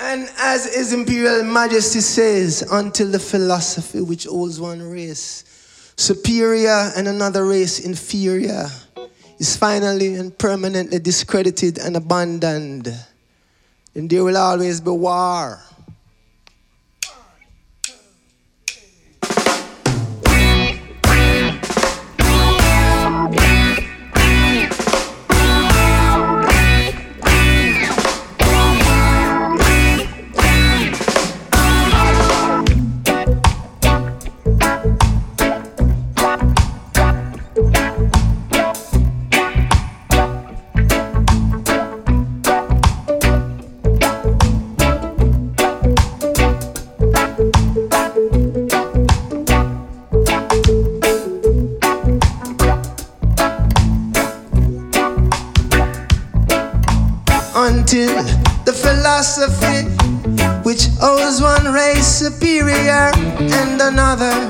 And as His Imperial Majesty says, until the philosophy which holds one race superior and another race inferior is finally and permanently discredited and abandoned, then there will always be war. Until the philosophy which owes one race superior and another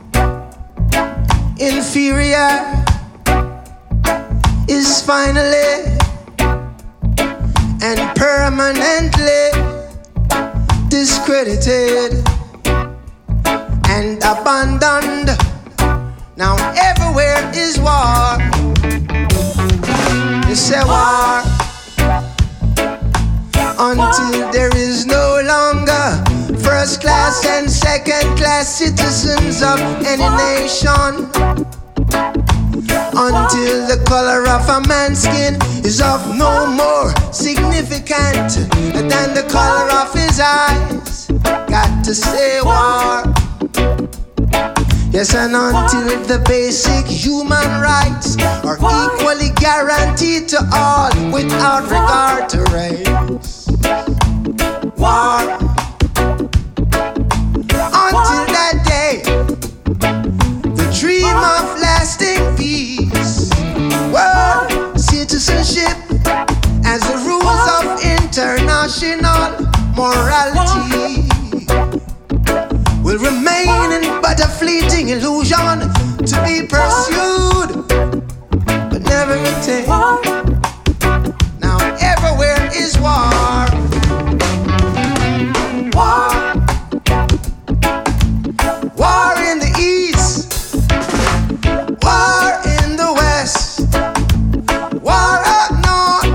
inferior is finally and permanently discredited and abandoned. Now everywhere is war. You say war until there is no longer first class and second class citizens of any nation, until the color of a man's skin is of no more significant than the color of his eyes. Got to say war. Yes, and until the basic human rights are equally guaranteed to all without regard to race. War. Until that day, the dream of lasting peace, world citizenship as the rules of international morality will remain but a fleeting illusion to be pursued but never attained. Now everywhere is war. War. War in the east, war in the west, war up north,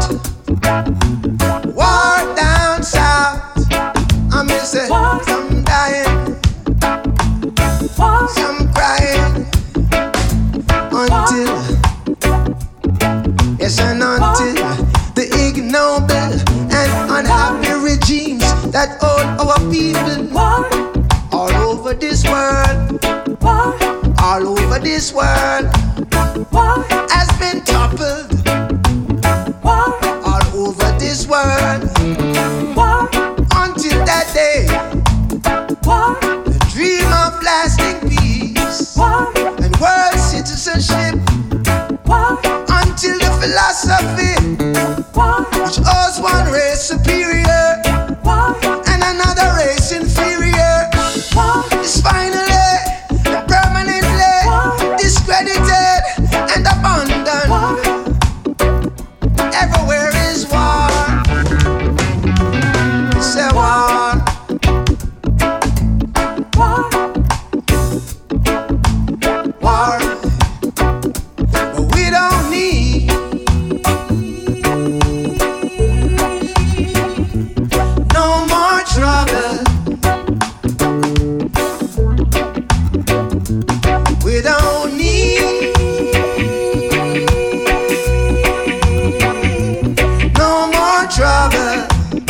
war down south. I miss it. Some dying, some crying, until, yes, and until the ignoble and unhappy regimes that hold our people all over this world, all over this world, has been toppled all over this world, until that day, the dream of lasting peace and world citizenship, until the philosophy which owes one race superior and another race inferior is finally and permanently discredited and abandoned. Everywhere is war. It's a war. War. But we don't need no more trouble. We don't need no more trouble.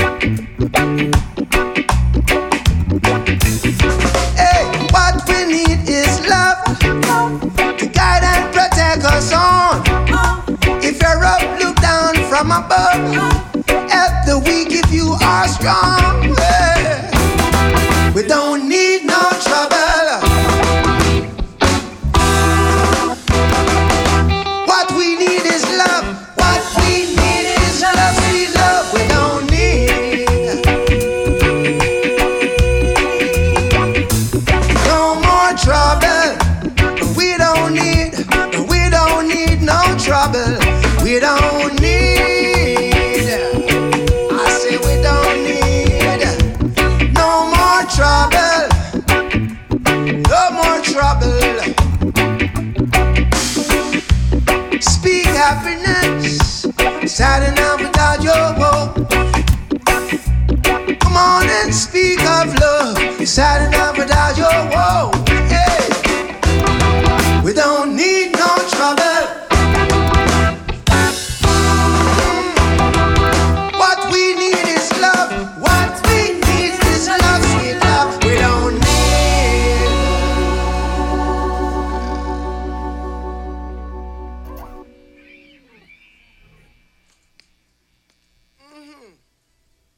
Hey, what we need is love to guide and protect us on. If you're up, look down from above. Help the weak if you are strong.